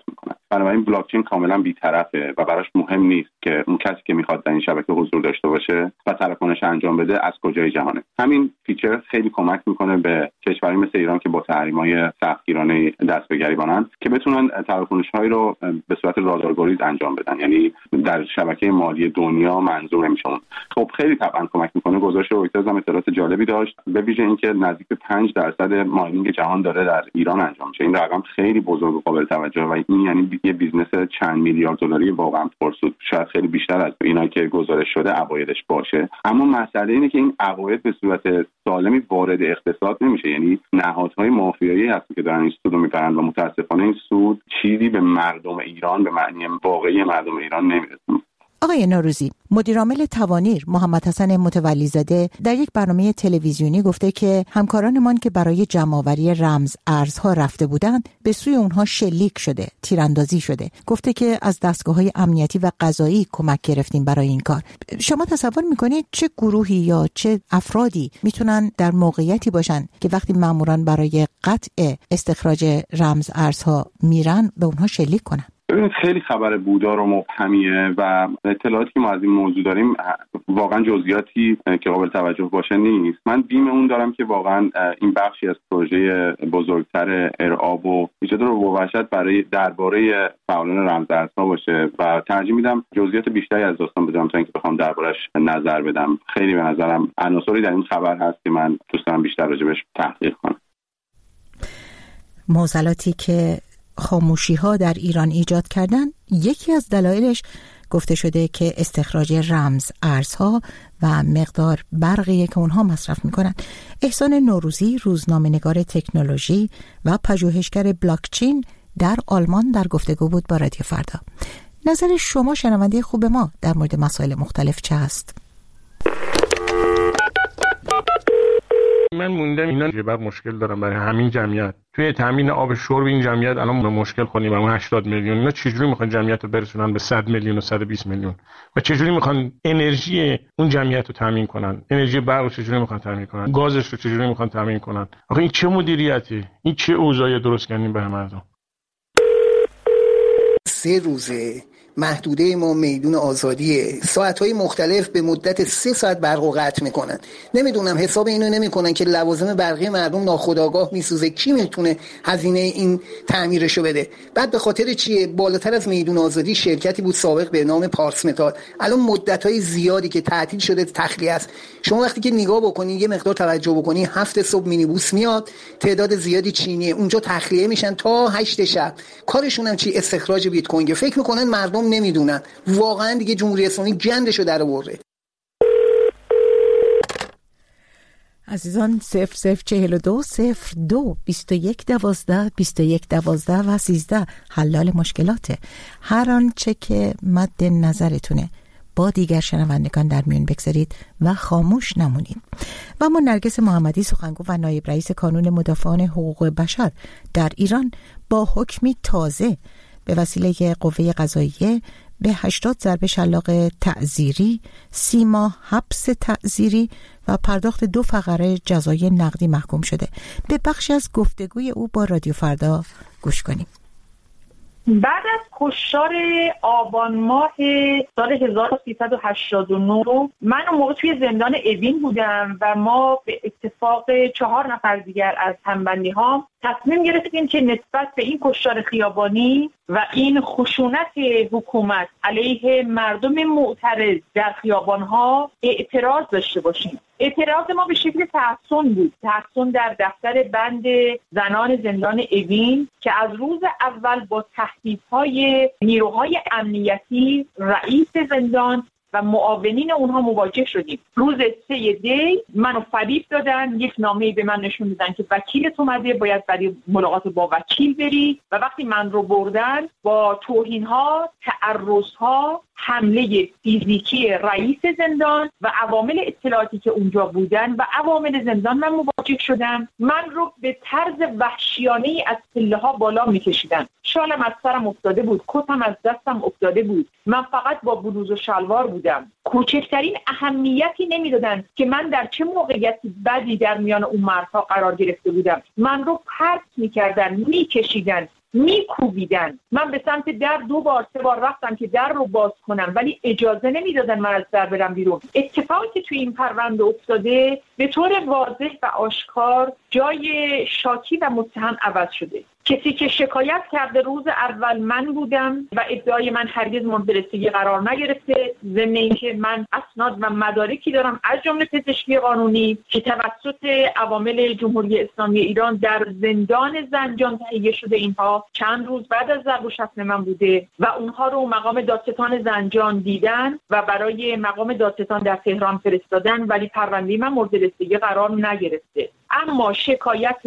بنابراین بلاک چین کاملا بی‌طرفه و براش مهم نیست که اون کسی که میخواد در این شبکه حضور داشته باشه و تراکنش انجام بده از کجای جهانه. همین فیچر خیلی کمک میکنه به کشوری مثل ایران که با تحریم‌های سختگیرانه دست به گریبانن که بتونن تراکنش‌هایی رو به صورت رادارگریز انجام بدن، یعنی در شبکه مالی دنیا منظور میشون. خب خیلی طبعا کمک میکنه. گزارش رویترز هم اطلاعات جالبی داشت به ویژه اینکه نزدیک به پنج درصد ماینینگ جهان داره در ایران انجام میشه. این رقم خیلی بزرگ و قابل توجه و این یعنی یه بیزنس چند میلیارد دلاری واقعا پرسود، شاید خیلی بیشتر از اینا که گزارش شده عوایدش باشه. اما مسئله اینه که این عواید به صورت سالمی وارد اقتصاد نمیشه، یعنی نهادهای مافیایی هستن که دارن این سود رو میبرن و متاسفانه این سود چیزی به مردم ایران به معنی واقعی مردم ایران نمیرسه. آقای نوروزی، مدیرعامل توانیر محمد حسن متولی زاده در یک برنامه تلویزیونی گفته که همکارانمان که برای جمع‌آوری رمز ارزها رفته بودند به سوی اونها شلیک شده، تیراندازی شده. گفته که از دستگاه‌های امنیتی و قضایی کمک گرفتیم برای این کار. شما تصور می‌کنید چه گروهی یا چه افرادی میتونن در موقعیتی باشن که وقتی ماموران برای قطع استخراج رمز ارزها میرن به اونها شلیک کنن؟ ببینید خیلی خبر بودار و مبهمیه و اطلاعاتی که ما از این موضوع داریم واقعا جزئیاتی که قابل توجه باشه نیست. من بیم اون دارم که واقعا این بخشی از پروژه بزرگتر ارعاب و ایجاد رو وحشت برای درباره فعالان رمزارزها باشه و ترجیح میدم جزئیات بیشتری از داستان بدم تا اینکه بخوام دربارش نظر بدم. خیلی به نظرم عناصری در این خبر هست که من دوست دارم بیشتر راجبش تحقیق کنم. معضلاتی که خاموشی ها در ایران ایجاد کردن، یکی از دلایلش گفته شده که استخراج رمز ارزها و مقدار برقی که اونها مصرف میکنن. احسان نوروزی، روزنامه‌نگار تکنولوژی و پژوهشگر بلاکچین در آلمان در گفتگو بود با رادیو فردا. نظر شما شنونده خوب ما در مورد مسائل مختلف چه هست؟ من موندم اینا جبر مشکل دارم برای همین جمعیت توی تامین آب شرب این جمعیت الان مشکل خونیم اون هشتاد میلیون. اینا چجوری میخوان جمعیت رو برسونن به صد میلیون و صد و بیست میلیون و چجوری میخوان انرژی اون جمعیت رو تامین کنن؟ انرژی برق رو چجوری میخوان تامین کنن؟ گازش رو چجوری میخوان تامین کنن؟ آخه این چه مدیریتی؟ این چه اوضاعی درست کردین به مردم؟ سه روزه محدوده ما میدون آزادیه، ساعتهای مختلف به مدت سه ساعت برق و قطع میکنن. نمیدونم حساب اینو نمیکنن که لوازم برقی مردم ناخودآگاه میسوزه. کی میتونه هزینه این تعمیرشو بده؟ بعد به خاطر چیه؟ بالاتر از میدون آزادی شرکتی بود سابق به نام پارس متال، الان مدتهای زیادی که تعطیل شده، تخلیه است. شما وقتی که نگاه بکنی یه مقدار توجه بکنی، هفت صبح مینیبوس میاد، تعداد زیادی چینیه اونجا تخلیه میشن تا هشت شب. کارشون هم چی؟ استخراج بیت کوین. فکر میکنن مردم نمیدونن. واقعا دیگه جمهوری اسلامی گندشو در آورده. عزیزان، صفر صفر چهل و دو صفر دو بیست و یک دوازده بیست و یک دوازده و سیزده حلال مشکلاته. هر آنچه که مد نظرتونه با دیگر شنوندگان در میون بگذارید و خاموش نمونید. و ما نرگس محمدی، سخنگو و نایب رئیس کانون مدافعان حقوق بشر در ایران، با حکمی تازه به وسیله قوه قضاییه به هشتاد ضرب شلاق تعزیری، سی ماه حبس تعزیری و پرداخت دو فقره جزای نقدی محکوم شده. به بخش از گفتگوی او با رادیو فردا گوش کنیم. بعد از کشتار آبان ماه سال هزار و سیصد و هشتاد و نه من اون موقع توی زندان اوین بودم و ما به اتفاق چهار نفر دیگر از همبندی ها تصمیم گرفتیم که نسبت به این کشتار خیابانی و این خشونت حکومت علیه مردم معترض در خیابان‌ها اعتراض داشته باشیم. اعتراض ما به شکل تحصن بود. تحصن در دفتر بند زنان زندان اوین که از روز اول با تهدیدهای نیروهای امنیتی رئیس زندان و معاونین اونها مواجه شدیم. روز سه دی منو فریب دادن، یک نامه‌ای به من نشون دادن که وکیلت اومده، باید برای ملاقات با وکیل بری و وقتی من رو بردن با توهین‌ها، تعرض‌ها، حمله فیزیکی رئیس زندان و عوامل اطلاعاتی که اونجا بودن و عوامل زندان من مواجه شدم. من رو به طرز وحشیانه‌ای از پله‌ها بالا می‌کشیدن. شالم از سرم افتاده بود، کتم از دستم افتاده بود. من فقط با بلوز و شلوار بودم. کوچکترین اهمیتی نمیدادن که من در چه موقعیتی بدی در میان اون مردها قرار گرفته بودم. من رو پرت می‌کردن، می‌کشیدن، میکوبیدن. من به سمت در دو بار سه بار رفتم که در رو باز کنم ولی اجازه نمیدادن من از در برم بیرون. اتفاقی که توی این پرونده افتاده به طور واضح و آشکار جای شاکی و متهم عوض شده. کسی که شکایت کرده روز اول من بودم و ادعای من هرگز مورد رسیدگی قرار نگرفته، ضمن اینکه من اسناد و مدارکی دارم از جمله پزشکی قانونی که توسط عوامل جمهوری اسلامی ایران در زندان زنجان تهیه شده. اینها چند روز بعد از ضرب و شتم من بوده و اونها رو مقام دادستان زنجان دیدن و برای مقام دادستان در تهران فرستادن، ولی پرونده من مورد رسیدگی قرار نگرفته. اما شکایت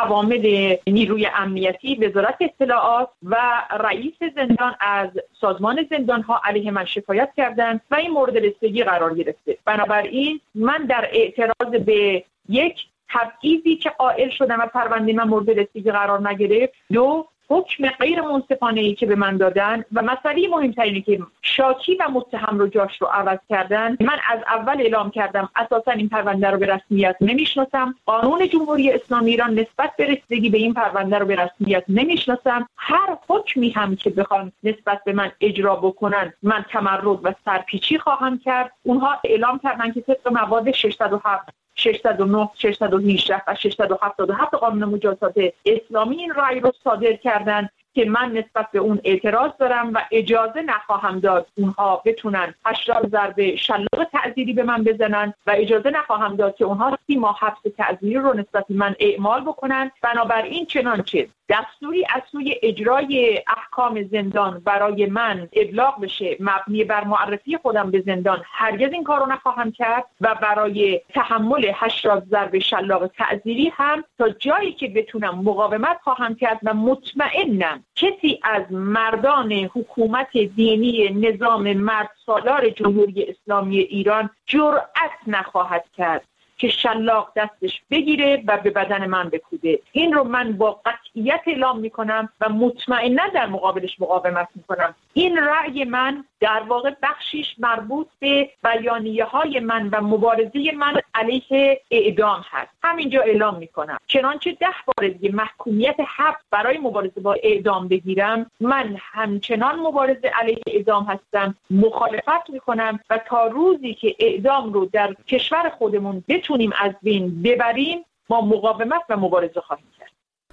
عوامل نیروی امنیتی، وزارت اطلاعات و رئیس زندان از سازمان زندان‌ها علیه من شکایت کردند و این مورد رسیدگی قرار گرفته. بنابراین من در اعتراض به یک تبعیضی که قائل شدم و پرونده من مورد رسیدگی قرار نگرفت، دو حکم غیر منصفانه‌ای که به من دادن و مسئله مهمترینی که شاکی و متهم رو جاش رو عوض کردن، من از اول اعلام کردم اساسا این پرونده رو به رسمیت نمیشناسم. قانون جمهوری اسلامی ایران نسبت به رسیدگی به این پرونده رو به رسمیت نمیشناسم. هر حکمی هم که بخوان نسبت به من اجرا بکنن من تمرد و سرپیچی خواهم کرد. اونها اعلام کردن که طبق مواد ششصد و هفت ششصد و نه ششصد و هجده و ششصد و هفتاد و هفت قانون مجازات اسلامی این رأی رو صادر کردن که من نسبت به اون اعتراض دارم و اجازه نخواهم داد اونها بتونن هشتاد ضربه شلاق تعزیری به من بزنن و اجازه نخواهم داد که اونها سی ماه حبس تعزیری رو نسبت به من اعمال بکنن. بنابراین چنانچه دستوری از سوی اجرای احکام زندان برای من ابلاغ بشه مبنی بر معرفی خودم به زندان، هرگز این کارو نخواهم کرد و برای تحمل هشتاد ضربه شلاق تعزیری هم تا جایی که بتونم مقاومت خواهم کرد و مطمئنم کسی از مردان حکومت دینی نظام مرد سالار جمهوری اسلامی ایران جرأت نخواهد کرد که شلاق دستش بگیره و به بدن من بکوبه. این رو من با قطعیت اعلام میکنم و مطمئنا در مقابلش مقاومت میکنم. این رأی من در واقع بخشیش مربوط به بیانیه های من و مبارزه من علیه اعدام هست. همینجا اعلام میکنم چنانچه ده بار دیگه محکومیت حبس برای مبارزه با اعدام بگیرم، من همچنان مبارزه علیه اعدام هستم، مخالفت میکنم و تا روزی که اعدام رو در کشور خودمون بتونیم از بین ببریم ما مقاومت و مبارزه خواهیم کرد.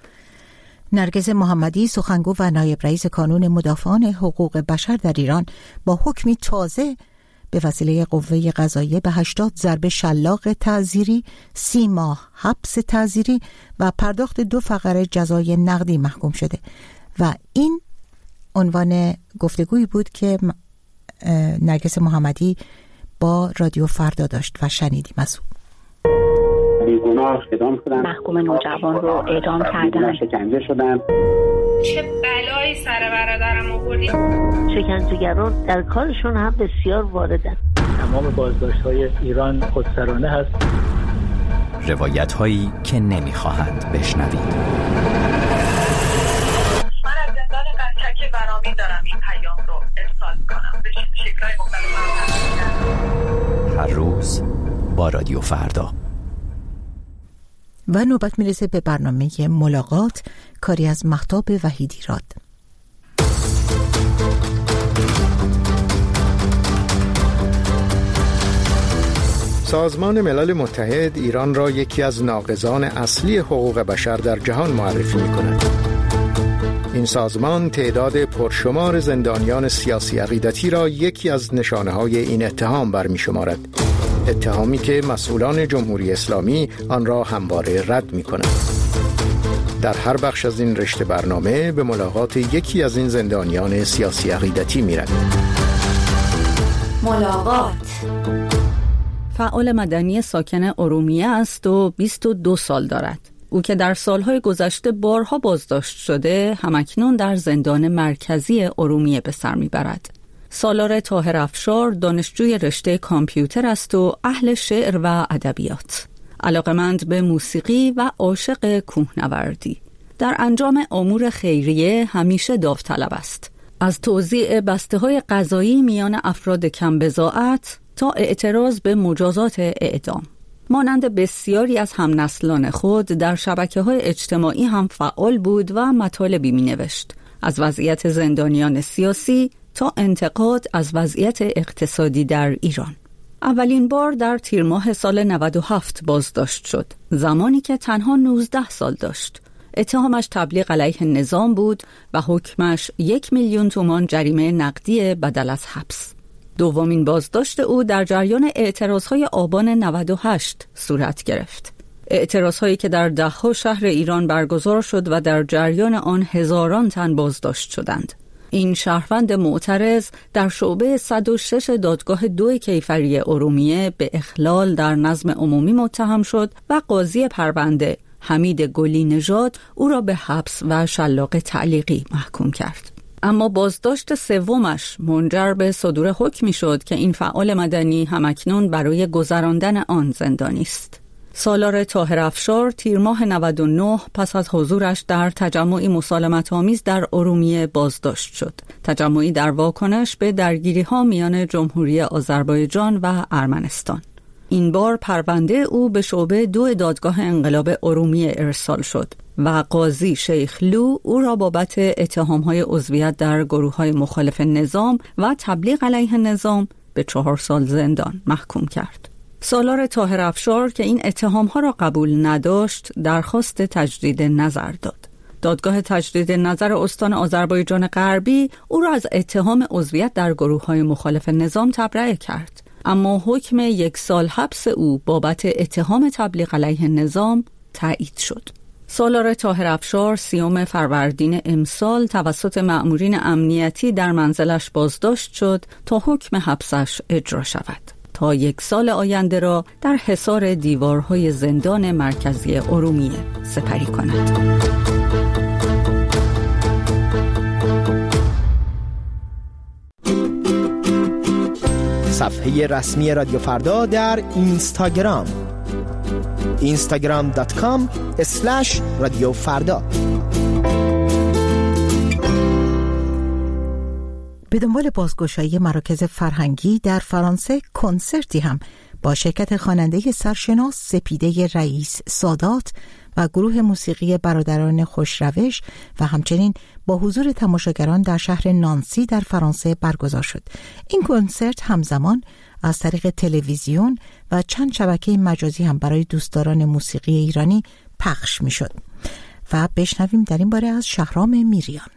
نرگس محمدی، سخنگو و نایب رئیس کانون مدافعان حقوق بشر در ایران، با حکمی تازه به وسیله قوه قضاییه به هشتاد ضربه شلاق تعزیری، سی ماه حبس تعزیری و پرداخت دو فقره جزای نقدی محکوم شده و این عنوان گفتگویی بود که نرگس محمدی با رادیو فردا داشت و شنیدیم از او. بیگناه اعدام شدن، محکوم نوجوان رو اعدام کردن، شکنجه شدن. چه بلایی سر برادرم آوردی؟ شکنجهگران در کارشون هم بسیار واردن. تمام بازداشت‌های ایران خودسرانه هست. روایت‌هایی که نمی‌خواهند بشنوید. من از زندان قزچک برامین دارم این پیام رو ارسال می‌کنم به شکل‌های مختلف. هر روز با رادیو فردا. و نوبت میرسه به برنامه ملاقات، کاری از مهتاب وحیدی راد. سازمان ملل متحد ایران را یکی از ناقضان اصلی حقوق بشر در جهان معرفی می‌کند. این سازمان تعداد پرشمار زندانیان سیاسی عقیدتی را یکی از نشانه‌های این اتهام برمی‌شمارد. اتهامی که مسئولان جمهوری اسلامی آن را همواره رد می‌کنند. در هر بخش از این رشته برنامه به ملاقات یکی از این زندانیان سیاسی عقیدتی می‌رود. ملاقات. فعال مدنی ساکن ارومیه است و بیست و دو سال دارد. او که در سالهای گذشته بارها بازداشت شده، همکنون در زندان مرکزی ارومیه به سر می‌برد. سالار طاهر افشار دانشجوی رشته کامپیوتر است و اهل شعر و ادبیات. علاقمند به موسیقی و عاشق کوهنوردی. در انجام امور خیریه همیشه داوطلب است. از توزیع بسته‌های غذایی میان افراد کم بضاعت تا اعتراض به مجازات اعدام. مانند بسیاری از همنسلان خود در شبکه‌های اجتماعی هم فعال بود و مطالبی می‌نوشت، از وضعیت زندانیان سیاسی تا انتقاد از وضعیت اقتصادی در ایران. اولین بار در تیر ماه سال نود و هفت بازداشت شد، زمانی که تنها نوزده سال داشت. اتهامش تبلیغ علیه نظام بود و حکمش یک میلیون تومان جریمه نقدی بدل از حبس. دومین بازداشت او در جریان اعتراضهای آبان نود و هشت صورت گرفت. اعتراضهایی که در ده‌ها شهر ایران برگزار شد و در جریان آن هزاران تن بازداشت شدند. این شهروند معترض در شعبه صد و شش دادگاه دو کیفری ارومیه به اخلال در نظم عمومی متهم شد و قاضی پرونده حمید گلی نژاد او را به حبس و شلاق تعلیقی محکوم کرد. اما بازداشت سومش منجر به صدور حکمی شد که این فعال مدنی همکنون برای گذراندن آن زندانی است. سالار طاهر افشار تیر ماه نود و نه پس از حضورش در تجمعی مسالمت‌آمیز در ارومیه بازداشت شد. تجمعی در واکنش به درگیری‌ها میان جمهوری آذربایجان و ارمنستان. این بار پرونده او به شعبه دو دادگاه انقلاب ارومیه ارسال شد و قاضی شیخ لو او را بابت اتهام‌های عضویت در گروه‌های مخالف نظام و تبلیغ علیه نظام به چهار سال زندان محکوم کرد. سالار طاهر افشار که این اتهام‌ها را قبول نداشت، درخواست تجدید نظر داد. دادگاه تجدید نظر استان آذربایجان غربی او را از اتهام عضویت در گروه‌های مخالف نظام تبرئه کرد، اما حکم یک سال حبس او بابت اتهام تبلیغ علیه نظام تایید شد. سالار طاهر افشار سیوم فروردین امسال توسط مأمورین امنیتی در منزلش بازداشت شد تا حکم حبسش اجرا شود، تا یک سال آینده را در حصار دیوارهای زندان مرکزی ارومیه سپری کند. صفحه رسمی رادیو فردا در اینستاگرام اینستاگرام دات کام اسلش رادیو فردا. به دنبال بازگشایی مراکز فرهنگی در فرانسه، کنسرتی هم با شرکت خواننده سرشناس سپیده رئیس سادات و گروه موسیقی برادران خوشروش و همچنین با حضور تماشاگران در شهر نانسی در فرانسه برگزار شد. این کنسرت همزمان از طریق تلویزیون و چند شبکه مجازی هم برای دوستداران موسیقی ایرانی پخش می شد. و بشنویم در این باره از شهرام میریان.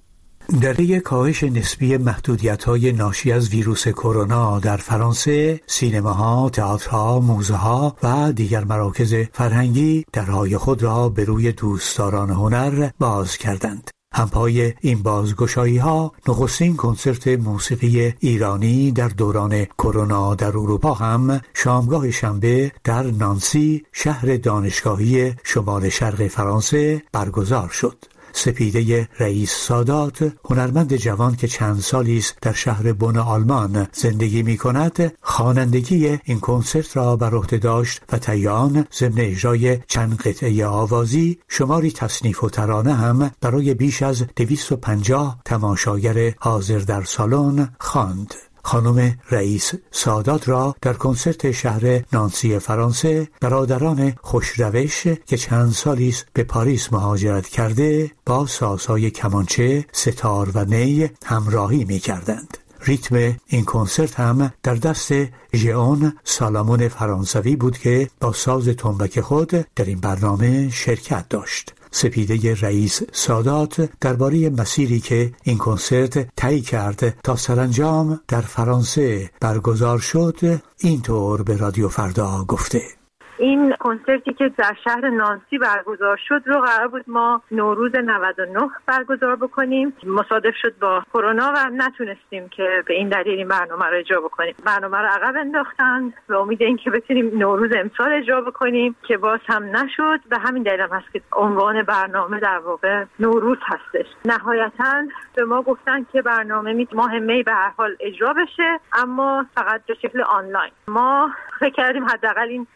در طی کاهش نسبی محدودیت‌های ناشی از ویروس کرونا در فرانسه، سینماها، تئاترها، موزه‌ها و دیگر مراکز فرهنگی درهای خود را به روی دوستداران هنر باز کردند. همپای این بازگشایی‌ها نخستین کنسرت موسیقی ایرانی در دوران کرونا در اروپا هم شامگاه شنبه در نانسی، شهر دانشگاهی شمال شرق فرانسه برگزار شد. سپیده رئیس سادات، هنرمند جوان که چند سالی است در شهر بن آلمان زندگی می کند، خوانندگی این کنسرت را بر عهده داشت و طی آن ضمن اجرای چند قطعه آوازی شماری تصنیف و ترانه هم برای بیش از دویست و پنجاه تماشاگر حاضر در سالن خواند. خانم رئیس سادات را در کنسرت شهر نانسی فرانسه برادران خوشروش که چند سالی است به پاریس مهاجرت کرده با سازهای کمانچه، ستار و نی همراهی می کردند. ریتم این کنسرت هم در دست ژئون سالامون فرانسوی بود که با ساز تنبک خود در این برنامه شرکت داشت. سپیده رئیس سادات درباره مسیری که این کنسرت طی کرد تا سرانجام در فرانسه برگزار شد اینطور به رادیو فردا گفته: این کنسرتی که در شهر نانسی برگزار شد رو قرار بود ما نوروز نود و نه برگزار بکنیم. مصادف شد با کرونا و نتونستیم که به این دلیل این برنامه رو اجرا بکنیم. برنامه رو عقب انداختن به امید اینکه بتونیم نوروز امسال اجرا بکنیم که باز هم نشد. به همین دلیل هم هست که عنوان برنامه در واقع نوروز هستش. نهایتاً به ما گفتن که برنامه می ماه می به هر حال اجرا بشه، اما فقط به شکل آنلاین. ما فکر کردیم حداقل این یک سانس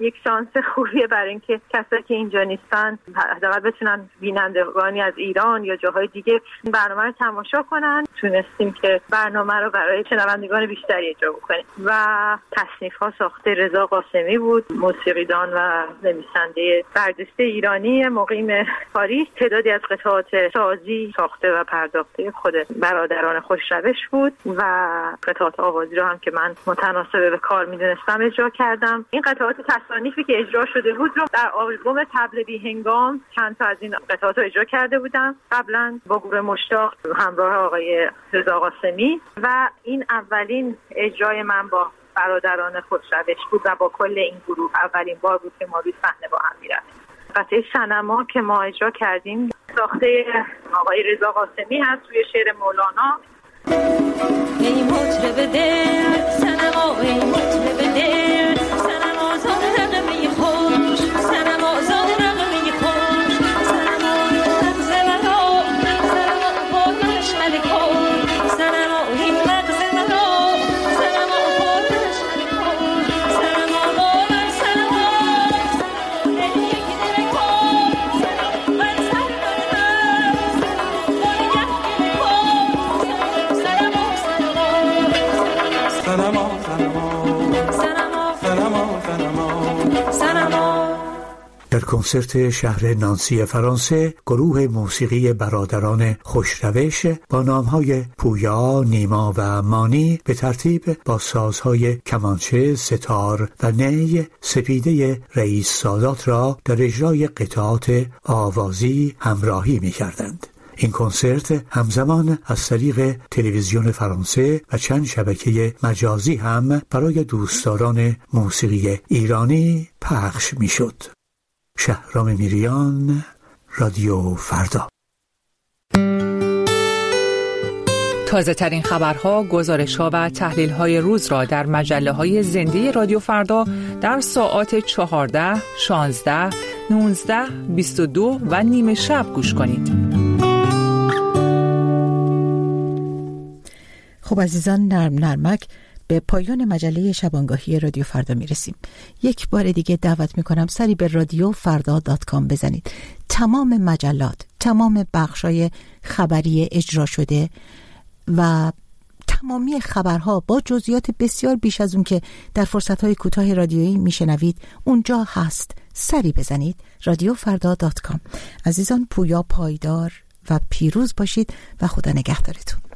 شانس خوبیه برای اینکه کسایی که اینجا نیستن حداقل بتونن بینندگانی از ایران یا جاهای دیگه برنامه رو تماشا کنن. تونستیم که برنامه رو برای شنوندگان بیشتری اجرا بکنیم و تصنیف ها ساخته رضا قاسمی بود، موسیقیدان و نویسنده بردسته ایرانی مقیم پاریس. تعدادی از قطعات سازی ساخته و پرداخته خود برادران خوشروش بود و قطعات آوازی رو هم که من متناسب به کار میدونستم اجرا کردم. این قطعات تصانیفی که اجرا شده بود رو در آلبوم طبل بی هنگام چند تا از این قطعات رو اجرا کرده بودم قبلا با گروه مشتاق همراه آقای رضا قاسمی و این اولین اجرای من با برادران خوشروش بود و با کل این گروه اولین بار بود که ما روی صحنه با هم میرفتیم. قطعه صنما که ما اجرا کردیم ساخته آقای رضا قاسمی هست روی شعر مولانا. ای مطرب دل صنما، ای مطرب دل صنما، زاد رقمی خوش صنما، زاد رقمی خوش صنما، مغز منو صنما بادش ملکون صنما، این مغز منو صنما بادش ملکون صنما، بادش صنما ای یکی دلکون صنما، من سر دارم صنما در کنسرت شهر نانسی فرانسه گروه موسیقی برادران خوشروش با نامهای پویا، نیما و مانی به ترتیب با سازهای کمانچه، ستار و نی سپیده رئیس سادات را در اجرای قطعات آوازی همراهی می کردند. این کنسرت همزمان از طریق تلویزیون فرانسه و چند شبکه مجازی هم برای دوستداران موسیقی ایرانی پخش می شد. شهرام میریان، رادیو فردا. تازه ترین خبرها، گزارش‌ها و تحلیل‌های روز را در مجله‌های زنده رادیو فردا در ساعات چهارده، شانزده، نوزده، بیست و دو و نیمه شب گوش کنید. خب عزیزان، نرم نرمک به پایان مجله شبانگاهی رادیو فردا میرسیم. یک بار دیگه دعوت میکنم سری به رادیو فردا دات کام بزنید. تمام مجلات، تمام بخشای خبری اجرا شده و تمامی خبرها با جزئیات بسیار بیش از اون که در فرصتهای کوتاه رادیویی میشنوید اونجا هست. سری بزنید رادیو فردا دات کام. عزیزان، پویا، پایدار و پیروز باشید و خدا نگهدارتون.